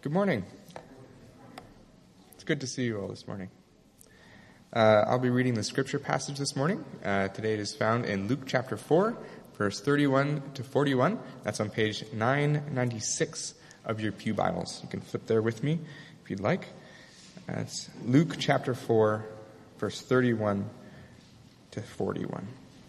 Good morning. It's good to see you all this morning. I'll be reading the scripture passage this morning. Today it is found in Luke chapter 4, verse 31 to 41. That's on page 996 of your pew Bibles. You can flip there with me if you'd like. It's Luke chapter 4, verse 31 to 41.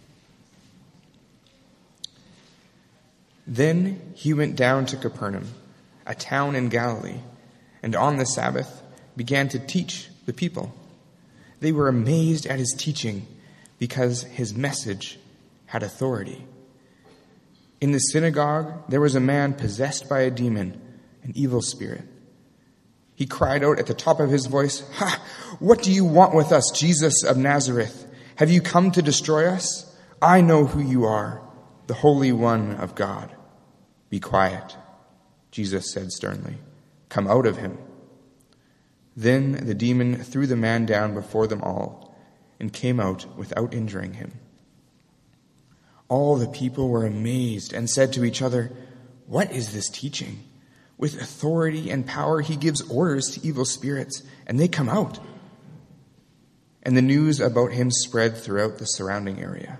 Then he went down to Capernaum, a town in Galilee, and on the Sabbath began to teach the people. They were amazed at his teaching because his message had authority. In the synagogue there was a man possessed by a demon, an evil spirit. He cried out at the top of his voice, "Ha! What do you want with us, Jesus of Nazareth? Have you come to destroy us? I know who you are, the Holy One of God." "Be quiet," Jesus said sternly. "Come out of him." Then the demon threw the man down before them all and came out without injuring him. All the people were amazed and said to each other, "What is this teaching? With authority and power he gives orders to evil spirits, and they come out." And the news about him spread throughout the surrounding area.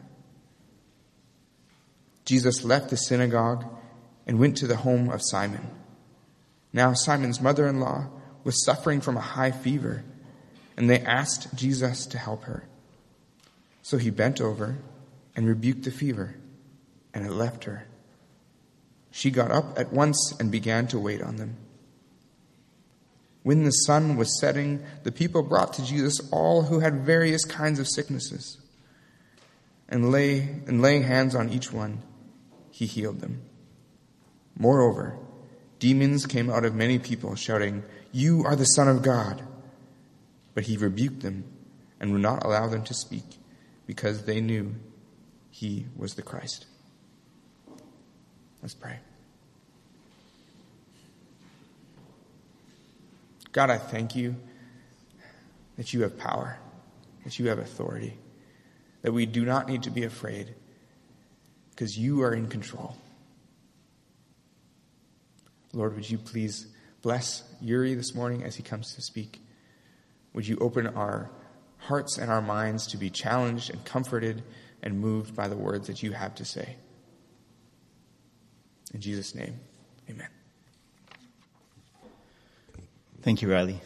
Jesus left the synagogue and went to the home of Simon. Now Simon's mother-in-law was suffering from a high fever, and they asked Jesus to help her. So he bent over and rebuked the fever, and it left her. She got up at once and began to wait on them. When the sun was setting, the people brought to Jesus all who had various kinds of sicknesses, and laying hands on each one, he healed them. Moreover, demons came out of many people, shouting, "You are the Son of God." But he rebuked them and would not allow them to speak, because they knew he was the Christ. Let's pray. God, I thank you that you have power, that you have authority, that we do not need to be afraid, because you are in control. Lord, would you please bless Yuri this morning as he comes to speak? Would you open our hearts and our minds to be challenged and comforted and moved by the words that you have to say? In Jesus' name, amen. Thank you, Riley.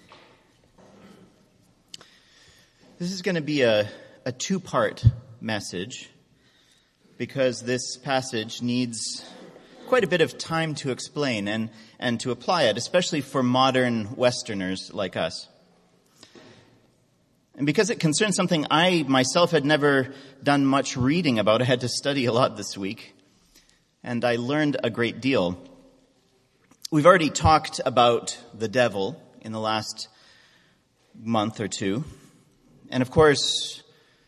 This is going to be a two-part message because this passage needs quite a bit of time to explain and to apply it, especially for modern Westerners like us. And because it concerns something I myself had never done much reading about, I had to study a lot this week, and I learned a great deal. We've already talked about the devil in the last month or two, and of course,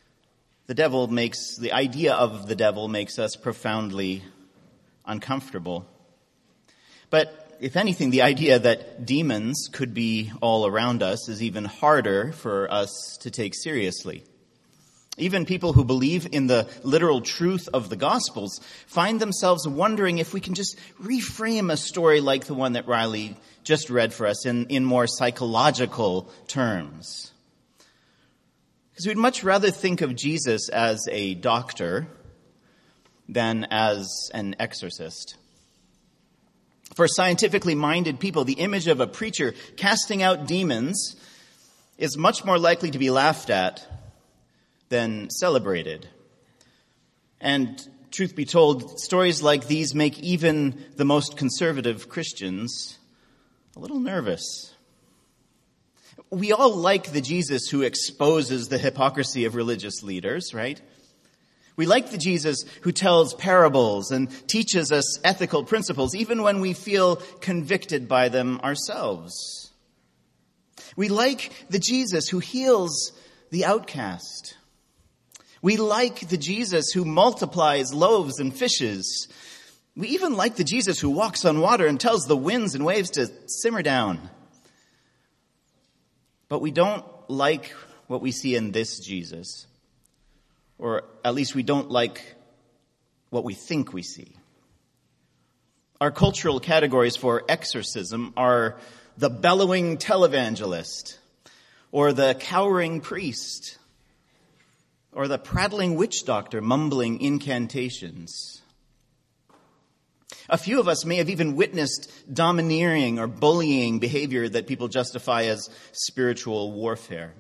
the idea of the devil makes us profoundly uncomfortable. But if anything, the idea that demons could be all around us is even harder for us to take seriously. Even people who believe in the literal truth of the Gospels find themselves wondering if we can just reframe a story like the one that Riley just read for us in more psychological terms. Because we'd much rather think of Jesus as a doctor than as an exorcist. For scientifically minded people, the image of a preacher casting out demons is much more likely to be laughed at than celebrated. And truth be told, stories like these make even the most conservative Christians a little nervous. We all like the Jesus who exposes the hypocrisy of religious leaders, right? We like the Jesus who tells parables and teaches us ethical principles, even when we feel convicted by them ourselves. We like the Jesus who heals the outcast. We like the Jesus who multiplies loaves and fishes. We even like the Jesus who walks on water and tells the winds and waves to simmer down. But we don't like what we see in this Jesus. Or at least we don't like what we think we see. Our cultural categories for exorcism are the bellowing televangelist, or the cowering priest, or the prattling witch doctor mumbling incantations. A few of us may have even witnessed domineering or bullying behavior that people justify as spiritual warfare.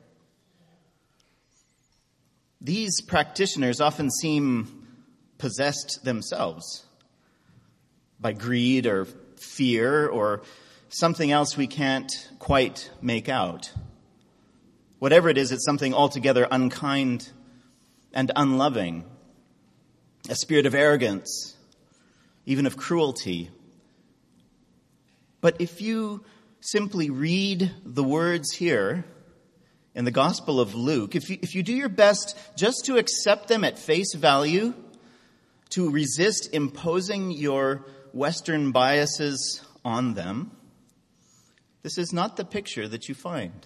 These practitioners often seem possessed themselves by greed or fear or something else we can't quite make out. Whatever it is, it's something altogether unkind and unloving, a spirit of arrogance, even of cruelty. But if you simply read the words here in the Gospel of Luke, if you do your best just to accept them at face value, to resist imposing your Western biases on them, this is not the picture that you find.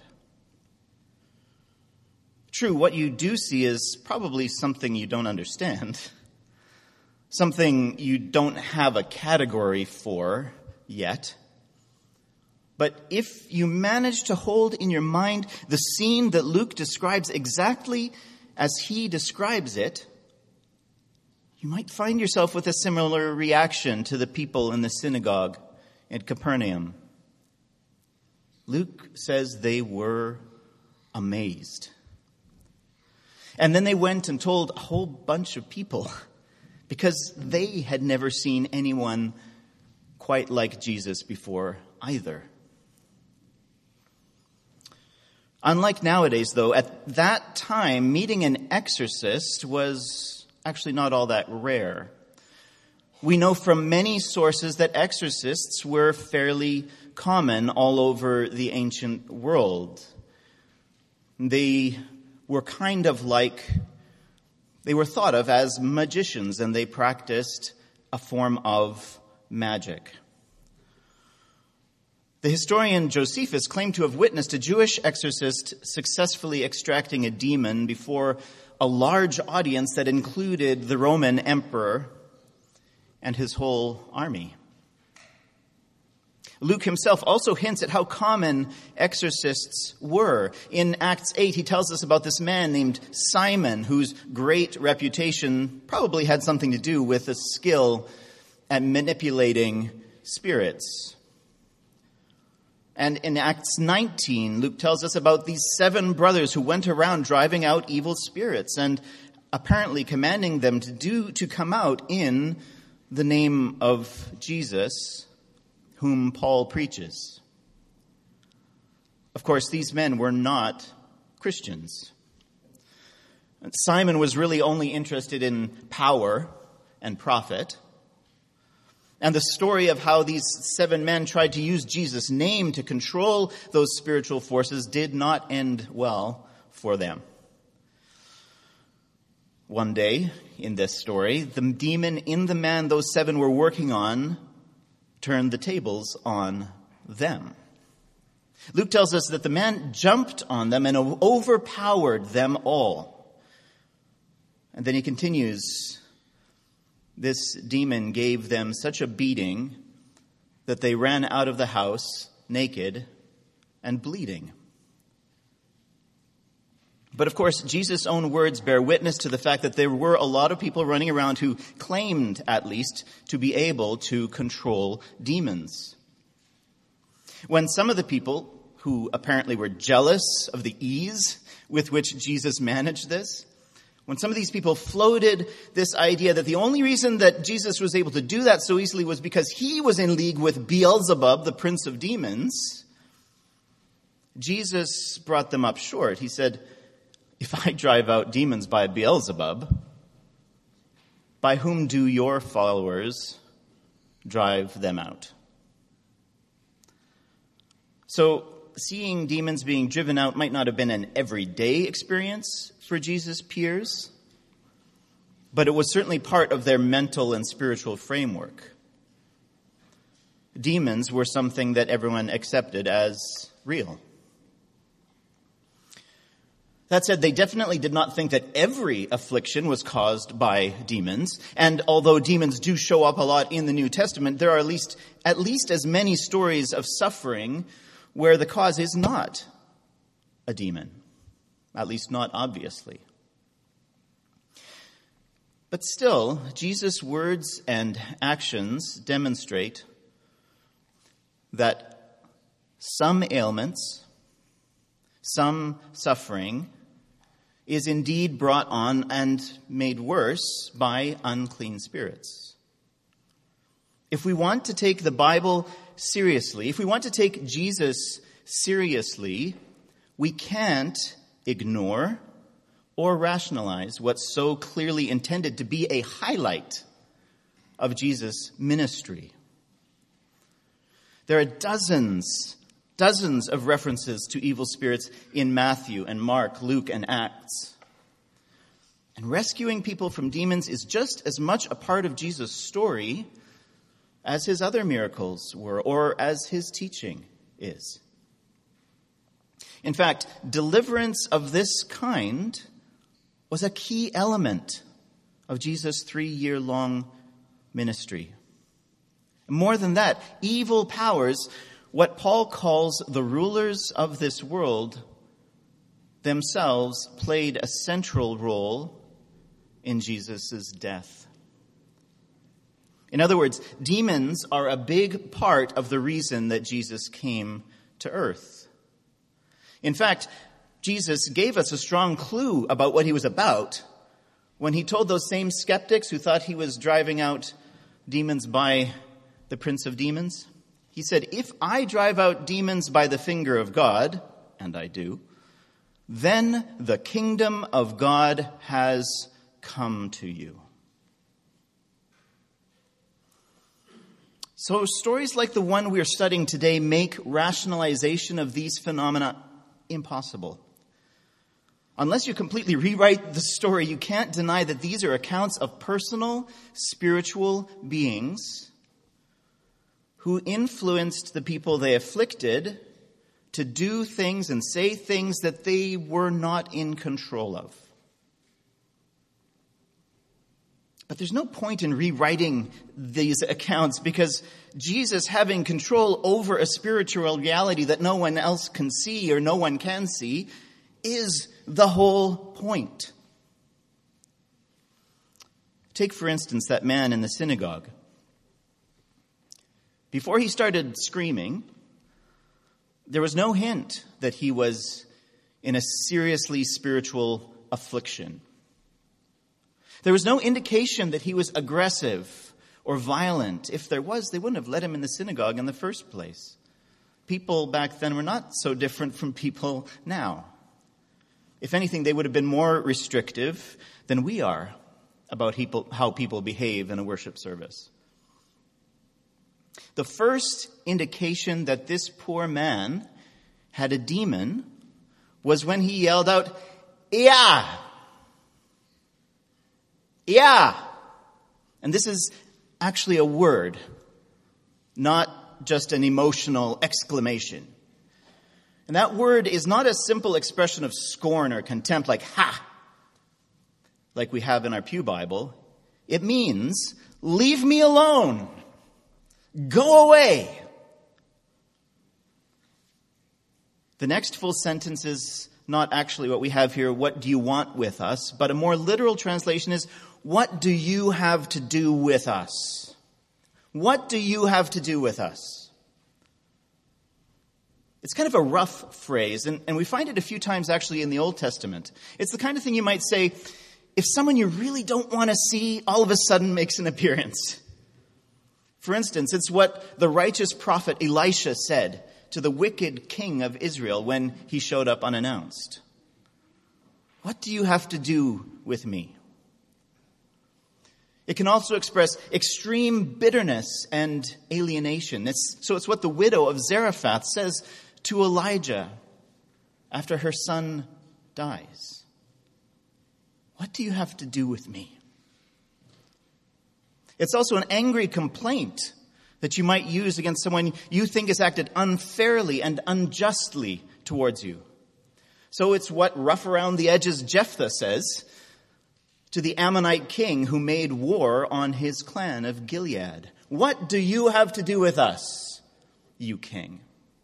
True, what you do see is probably something you don't understand, something you don't have a category for yet. But if you manage to hold in your mind the scene that Luke describes exactly as he describes it, you might find yourself with a similar reaction to the people in the synagogue at Capernaum. Luke says they were amazed. And then they went and told a whole bunch of people because they had never seen anyone quite like Jesus before either. Unlike nowadays, though, at that time, meeting an exorcist was actually not all that rare. We know from many sources that exorcists were fairly common all over the ancient world. They were kind of like, they were thought of as magicians, and they practiced a form of magic. The historian Josephus claimed to have witnessed a Jewish exorcist successfully extracting a demon before a large audience that included the Roman emperor and his whole army. Luke himself also hints at how common exorcists were. In Acts 8, he tells us about this man named Simon, whose great reputation probably had something to do with a skill at manipulating spirits. And in Acts 19, Luke tells us about these 7 brothers who went around driving out evil spirits and apparently commanding them to come out in the name of Jesus, whom Paul preaches. Of course, these men were not Christians. Simon was really only interested in power and profit. And the story of how these 7 men tried to use Jesus' name to control those spiritual forces did not end well for them. One day, in this story, the demon in the man those 7 were working on turned the tables on them. Luke tells us that the man jumped on them and overpowered them all. And then he continues, this demon gave them such a beating that they ran out of the house naked and bleeding. But of course, Jesus' own words bear witness to the fact that there were a lot of people running around who claimed, at least, to be able to control demons. When some of the people, who apparently were jealous of the ease with which Jesus managed this, when some of these people floated this idea that the only reason that Jesus was able to do that so easily was because he was in league with Beelzebub, the prince of demons, Jesus brought them up short. He said, if I drive out demons by Beelzebub, by whom do your followers drive them out? So, seeing demons being driven out might not have been an everyday experience for Jesus' peers, but it was certainly part of their mental and spiritual framework. Demons were something that everyone accepted as real. That said, they definitely did not think that every affliction was caused by demons. And although demons do show up a lot in the New Testament, there are at least as many stories of suffering where the cause is not a demon, at least not obviously. But still, Jesus' words and actions demonstrate that some ailments, some suffering, is indeed brought on and made worse by unclean spirits. If we want to take the Bible seriously, if we want to take Jesus seriously, we can't ignore or rationalize what's so clearly intended to be a highlight of Jesus' ministry. There are dozens of references to evil spirits in Matthew and Mark, Luke, and Acts. And rescuing people from demons is just as much a part of Jesus' story as his other miracles were, or as his teaching is. In fact, deliverance of this kind was a key element of Jesus' 3-year-long ministry. More than that, evil powers, what Paul calls the rulers of this world, themselves played a central role in Jesus' death. In other words, demons are a big part of the reason that Jesus came to earth. In fact, Jesus gave us a strong clue about what he was about when he told those same skeptics who thought he was driving out demons by the prince of demons. He said, if I drive out demons by the finger of God, and I do, then the kingdom of God has come to you. So stories like the one we're studying today make rationalization of these phenomena impossible. Unless you completely rewrite the story, you can't deny that these are accounts of personal, spiritual beings who influenced the people they afflicted to do things and say things that they were not in control of. But there's no point in rewriting these accounts because Jesus having control over a spiritual reality that no one else can see or no one can see is the whole point. Take, for instance, that man in the synagogue. Before he started screaming, there was no hint that he was in a seriously spiritual affliction. There was no indication that he was aggressive or violent. If there was, they wouldn't have let him in the synagogue in the first place. People back then were not so different from people now. If anything, they would have been more restrictive than we are about how people behave in a worship service. The first indication that this poor man had a demon was when he yelled out, "Yeah! Yeah!" And this is actually a word, not just an emotional exclamation. And that word is not a simple expression of scorn or contempt like "ha," like we have in our Pew Bible. It means, leave me alone. Go away. The next full sentence is not actually what we have here, what do you want with us? But a more literal translation is, what do you have to do with us? What do you have to do with us? It's kind of a rough phrase, and we find it a few times actually in the Old Testament. It's the kind of thing you might say if someone you really don't want to see all of a sudden makes an appearance. For instance, it's what the righteous prophet Elisha said to the wicked king of Israel when he showed up unannounced. What do you have to do with me? It can also express extreme bitterness and alienation. It's what the widow of Zarephath says to Elijah after her son dies. What do you have to do with me? It's also an angry complaint that you might use against someone you think has acted unfairly and unjustly towards you. So it's what rough around the edges Jephthah says to the Ammonite king who made war on his clan of Gilead. What do you have to do with us, you king?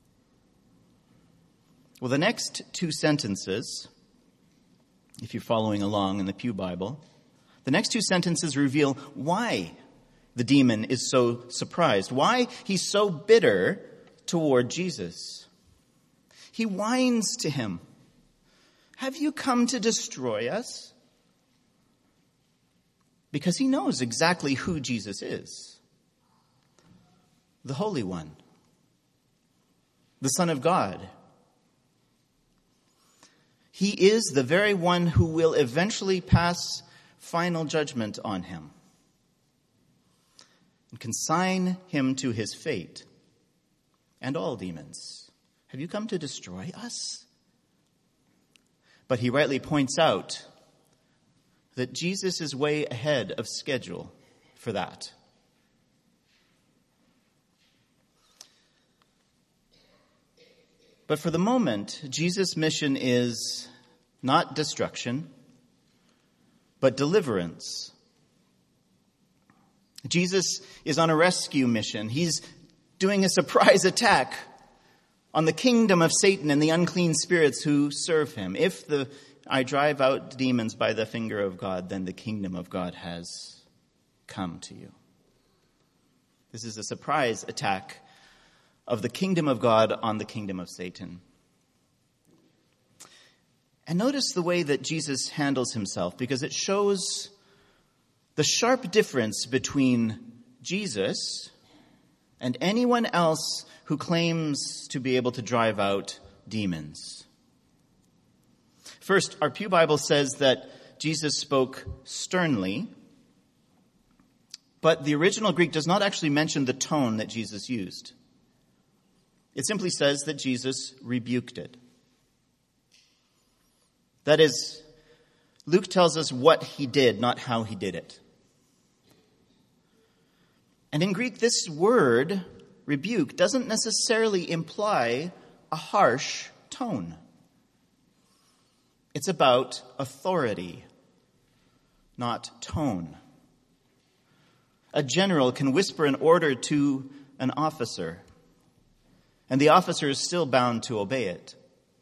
Well, the next two sentences, if you're following along in the Pew Bible, the next two sentences reveal why the demon is so surprised, why he's so bitter toward Jesus. He whines to him, "Have you come to destroy us?" Because he knows exactly who Jesus is. The Holy One, the Son of God. He is the very one who will eventually pass final judgment on him and consign him to his fate and all demons. Have you come to destroy us? But he rightly points out that Jesus is way ahead of schedule for that. But for the moment, Jesus' mission is not destruction, but deliverance. Jesus is on a rescue mission. He's doing a surprise attack on the kingdom of Satan and the unclean spirits who serve him. If I drive out demons by the finger of God, then the kingdom of God has come to you. This is a surprise attack of the kingdom of God on the kingdom of Satan. And notice the way that Jesus handles himself, because it shows the sharp difference between Jesus and anyone else who claims to be able to drive out demons. First, our Pew Bible says that Jesus spoke sternly, but the original Greek does not actually mention the tone that Jesus used. It simply says that Jesus rebuked it. That is, Luke tells us what he did, not how he did it. And in Greek, this word, rebuke, doesn't necessarily imply a harsh tone. It's about authority, not tone. A general can whisper an order to an officer, and the officer is still bound to obey it.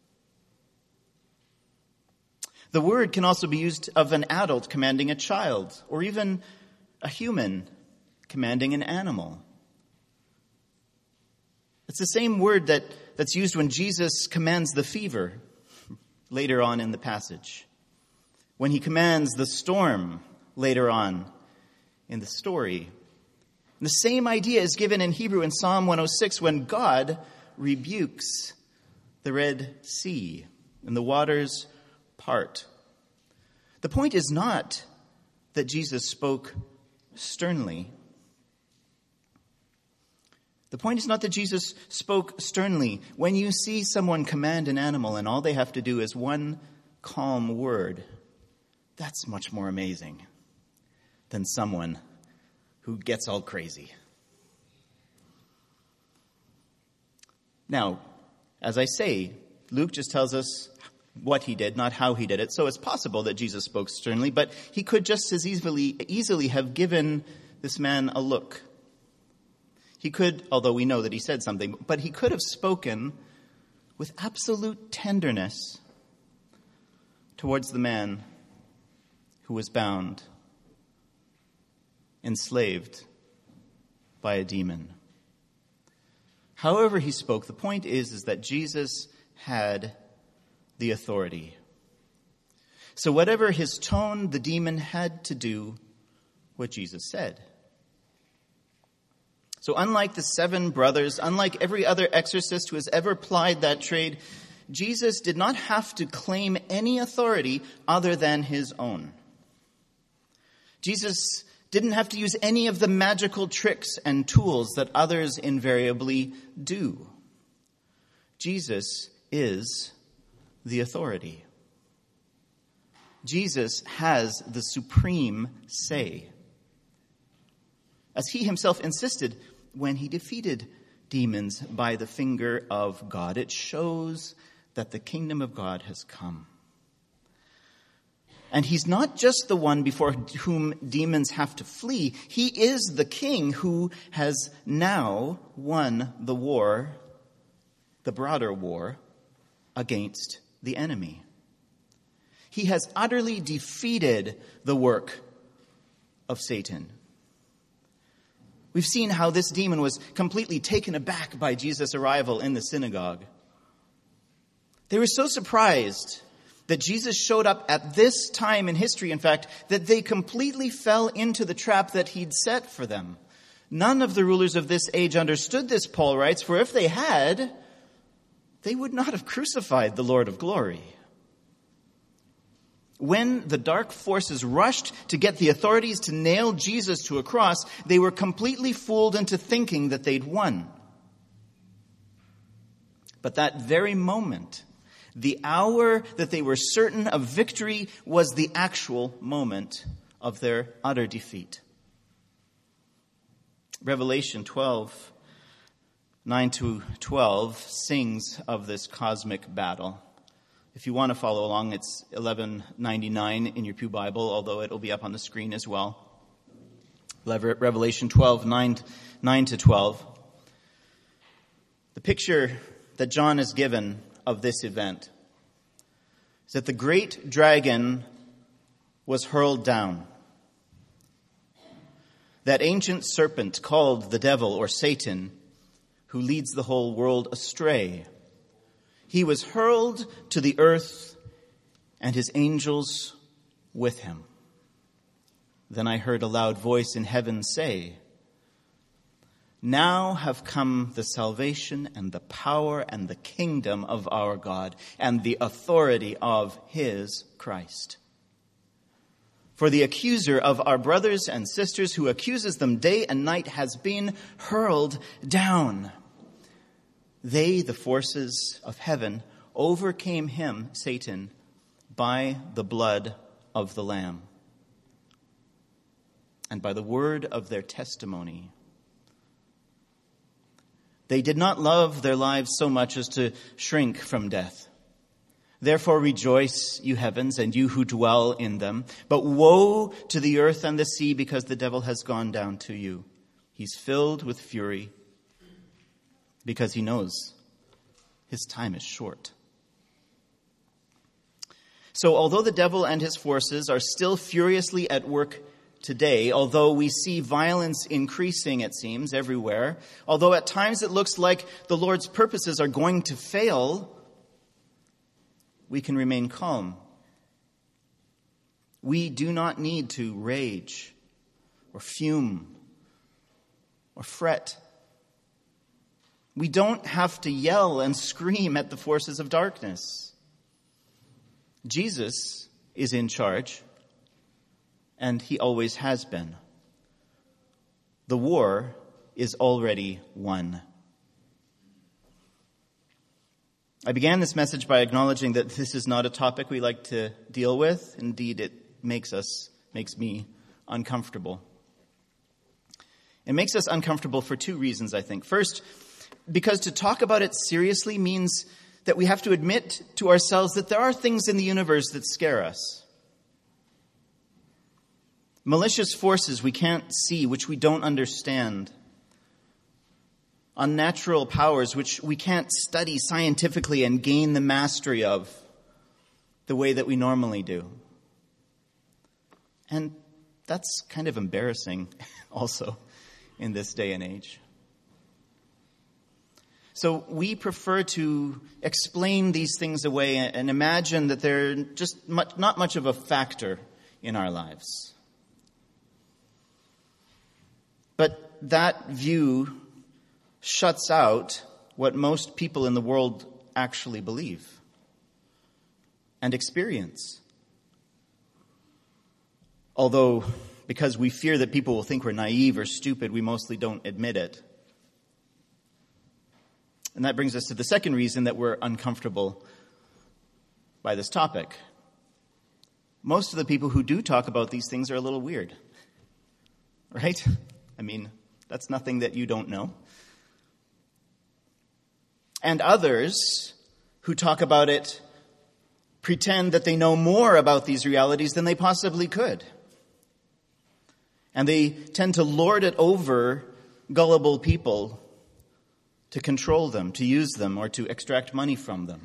The word can also be used of an adult commanding a child, or even a human commanding an animal. It's the same word that's used when Jesus commands the fever later on in the passage, when he commands the storm later on in the story. And the same idea is given in Hebrew in Psalm 106 when God rebukes the Red Sea and the waters part. The point is not that Jesus spoke sternly. The point is not that Jesus spoke sternly. When you see someone command an animal and all they have to do is one calm word, that's much more amazing than someone who gets all crazy. Now, as I say, Luke just tells us what he did, not how he did it. So it's possible that Jesus spoke sternly, but he could just as easily have given this man a look. He could, although we know that he said something, but he could have spoken with absolute tenderness towards the man who was bound, enslaved by a demon. However he spoke, the point is that Jesus had the authority. So whatever his tone, the demon had to do what Jesus said. So unlike the 7 brothers, unlike every other exorcist who has ever plied that trade, Jesus did not have to claim any authority other than his own. Jesus didn't have to use any of the magical tricks and tools that others invariably do. Jesus is the authority. Jesus has the supreme say. As he himself insisted when he defeated demons by the finger of God. It shows that the kingdom of God has come. And he's not just the one before whom demons have to flee. He is the king who has now won the war, the broader war, against the enemy. He has utterly defeated the work of Satan. We've seen how this demon was completely taken aback by Jesus' arrival in the synagogue. They were so surprised that Jesus showed up at this time in history, in fact, that they completely fell into the trap that he'd set for them. None of the rulers of this age understood this, Paul writes, for if they had, they would not have crucified the Lord of glory. When the dark forces rushed to get the authorities to nail Jesus to a cross, they were completely fooled into thinking that they'd won. But that very moment, the hour that they were certain of victory, was the actual moment of their utter defeat. Revelation 12, 9-12 sings of this cosmic battle. If you want to follow along, it's 1199 in your Pew Bible, although it'll be up on the screen as well. Revelation 12, 9-12. The picture that John is given of this event is that the great dragon was hurled down. That ancient serpent called the devil or Satan, who leads the whole world astray. He was hurled to the earth and his angels with him. Then I heard a loud voice in heaven say, "Now have come the salvation and the power and the kingdom of our God and the authority of his Christ. For the accuser of our brothers and sisters who accuses them day and night has been hurled down. They, the forces of heaven, overcame him, Satan, by the blood of the Lamb and by the word of their testimony. They did not love their lives so much as to shrink from death. Therefore rejoice, you heavens, and you who dwell in them. But woe to the earth and the sea, because the devil has gone down to you. He's filled with fury, because he knows his time is short." So although the devil and his forces are still furiously at work today, although we see violence increasing, it seems, everywhere, although at times it looks like the Lord's purposes are going to fail, we can remain calm. We do not need to rage or fume or fret. We don't have to yell and scream at the forces of darkness. Jesus is in charge, and he always has been. The war is already won. I began this message by acknowledging that this is not a topic we like to deal with. Indeed, it makes me uncomfortable. It makes us uncomfortable for two reasons, I think. First, because to talk about it seriously means that we have to admit to ourselves that there are things in the universe that scare us. Malicious forces we can't see, which we don't understand. Unnatural powers which we can't study scientifically and gain the mastery of the way that we normally do. And that's kind of embarrassing also in this day and age. So we prefer to explain these things away and imagine that they're just not much of a factor in our lives. But that view shuts out what most people in the world actually believe and experience. Although, because we fear that people will think we're naive or stupid, we mostly don't admit it. And that brings us to the second reason that we're uncomfortable by this topic. Most of the people who do talk about these things are a little weird, right? I mean, that's nothing that you don't know. And others who talk about it pretend that they know more about these realities than they possibly could. And they tend to lord it over gullible people to control them, to use them, or to extract money from them.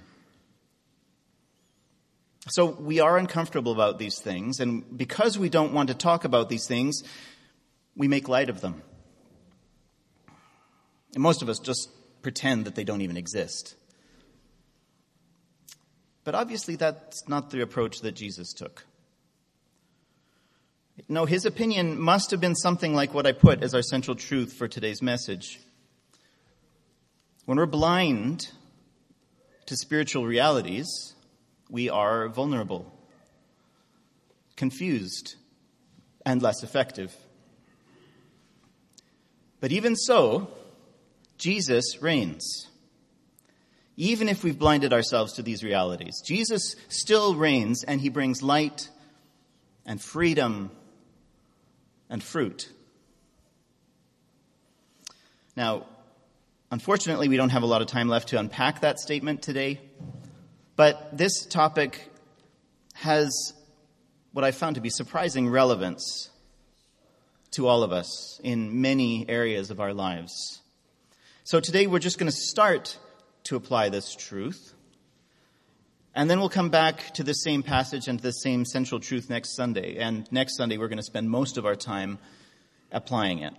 So we are uncomfortable about these things, and because we don't want to talk about these things, we make light of them. And most of us just pretend that they don't even exist. But obviously that's not the approach that Jesus took. No, his opinion must have been something like what I put as our central truth for today's message. When we're blind to spiritual realities, we are vulnerable, confused, and less effective. But even so, Jesus reigns. Even if we've blinded ourselves to these realities, Jesus still reigns, and he brings light and freedom and fruit. Now, unfortunately, we don't have a lot of time left to unpack that statement today, but this topic has what I found to be surprising relevance to all of us in many areas of our lives. So today we're just going to start to apply this truth, and then we'll come back to the same passage and the same central truth next Sunday. And next Sunday we're going to spend most of our time applying it.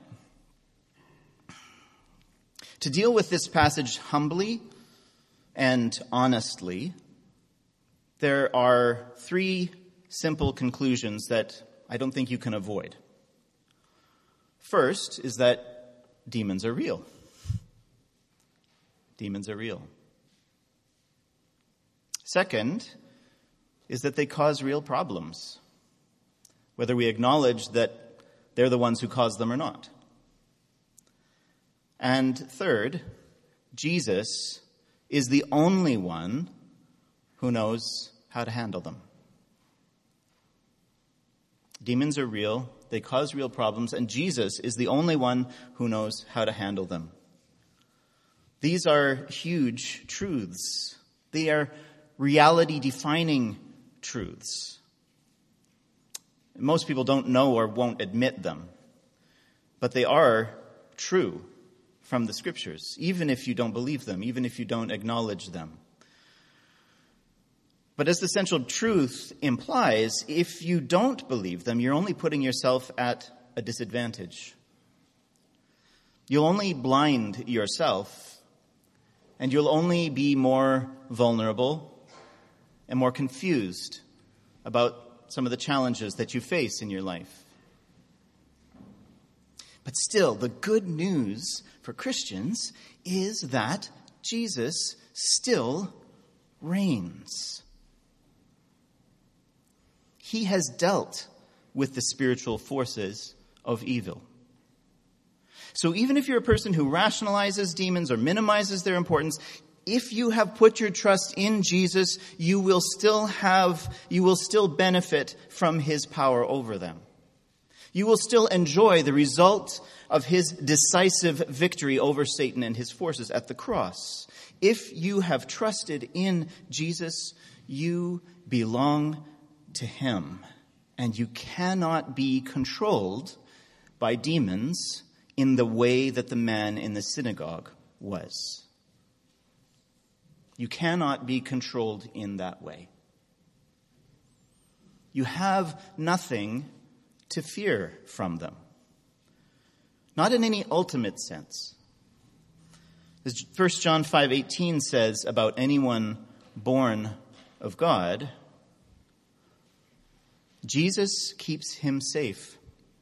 To deal with this passage humbly and honestly, there are three simple conclusions that I don't think you can avoid. First is that demons are real. Demons are real. Second is that they cause real problems, whether we acknowledge that they're the ones who cause them or not. And third, Jesus is the only one who knows how to handle them. Demons are real, they cause real problems, and Jesus is the only one who knows how to handle them. These are huge truths. They are reality-defining truths. Most people don't know or won't admit them, but they are true from the Scriptures, even if you don't believe them, even if you don't acknowledge them. But as the central truth implies, if you don't believe them, you're only putting yourself at a disadvantage. You'll only blind yourself, and you'll only be more vulnerable and more confused about some of the challenges that you face in your life. But still, the good news for Christians is that Jesus still reigns. He has dealt with the spiritual forces of evil. So even if you're a person who rationalizes demons or minimizes their importance, if you have put your trust in Jesus, you will still benefit from his power over them. You will still enjoy the result of his decisive victory over Satan and his forces at the cross. If you have trusted in Jesus, you belong to him, and you cannot be controlled by demons in the way that the man in the synagogue was. You cannot be controlled in that way. You have nothing to fear from them. Not in any ultimate sense. As 1 John 5:18 says about anyone born of God, Jesus keeps him safe.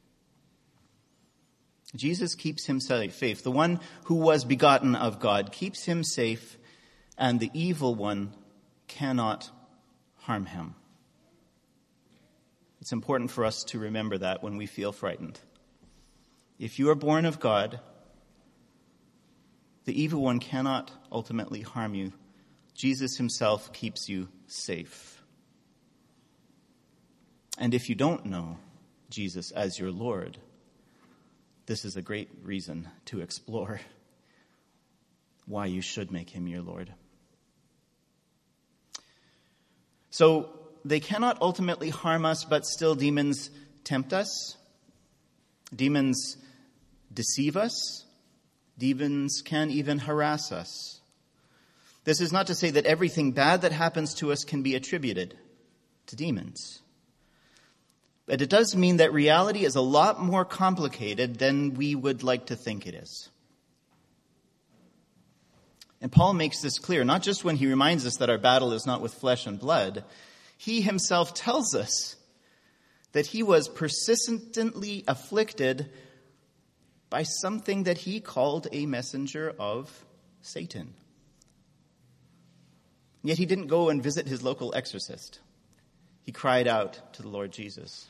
Jesus keeps him safe. The one who was begotten of God keeps him safe, and the evil one cannot harm him. It's important for us to remember that when we feel frightened. If you are born of God, the evil one cannot ultimately harm you. Jesus himself keeps you safe. And if you don't know Jesus as your Lord, this is a great reason to explore why you should make him your Lord. So they cannot ultimately harm us, but still demons tempt us. Demons deceive us. Demons can even harass us. This is not to say that everything bad that happens to us can be attributed to demons. But it does mean that reality is a lot more complicated than we would like to think it is. And Paul makes this clear, not just when he reminds us that our battle is not with flesh and blood. He himself tells us that he was persistently afflicted by something that he called a messenger of Satan. Yet he didn't go and visit his local exorcist. He cried out to the Lord Jesus.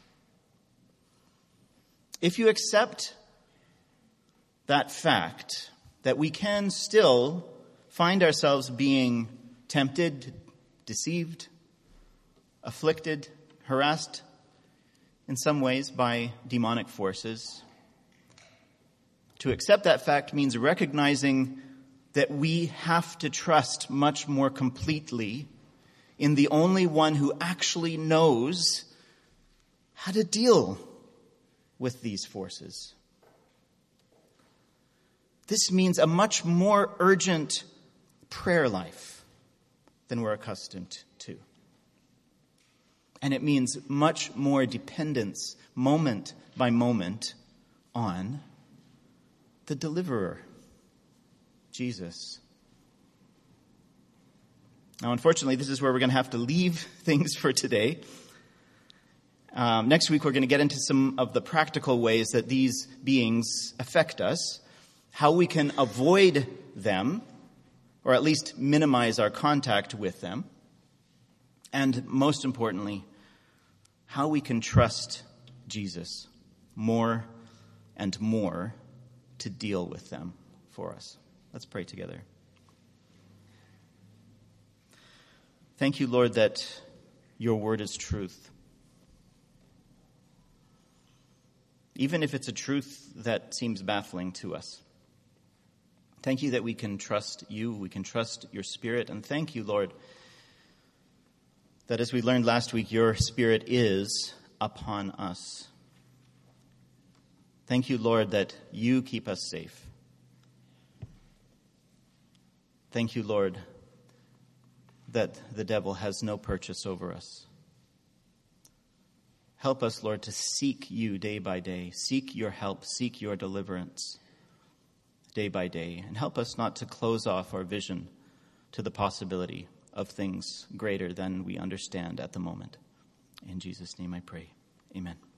If you accept that fact, that we can still find ourselves being tempted, deceived, afflicted, harassed in some ways by demonic forces, to accept that fact means recognizing that we have to trust much more completely in the only one who actually knows how to deal with these forces. This means a much more urgent prayer life than we're accustomed to. And it means much more dependence, moment by moment, on the deliverer, Jesus. Now, unfortunately, this is where we're going to have to leave things for today. Next week, we're going to get into some of the practical ways that these beings affect us, how we can avoid them, or at least minimize our contact with them, and most importantly, how we can trust Jesus more and more to deal with them for us. Let's pray together. Thank you, Lord, that your word is truth. Even if it's a truth that seems baffling to us. Thank you that we can trust you, we can trust your Spirit, and thank you, Lord, that as we learned last week, your Spirit is upon us. Thank you, Lord, that you keep us safe. Thank you, Lord, that the devil has no purchase over us. Help us, Lord, to seek you day by day, seek your help, seek your deliverance day by day, and help us not to close off our vision to the possibility of things greater than we understand at the moment. In Jesus' name I pray. Amen.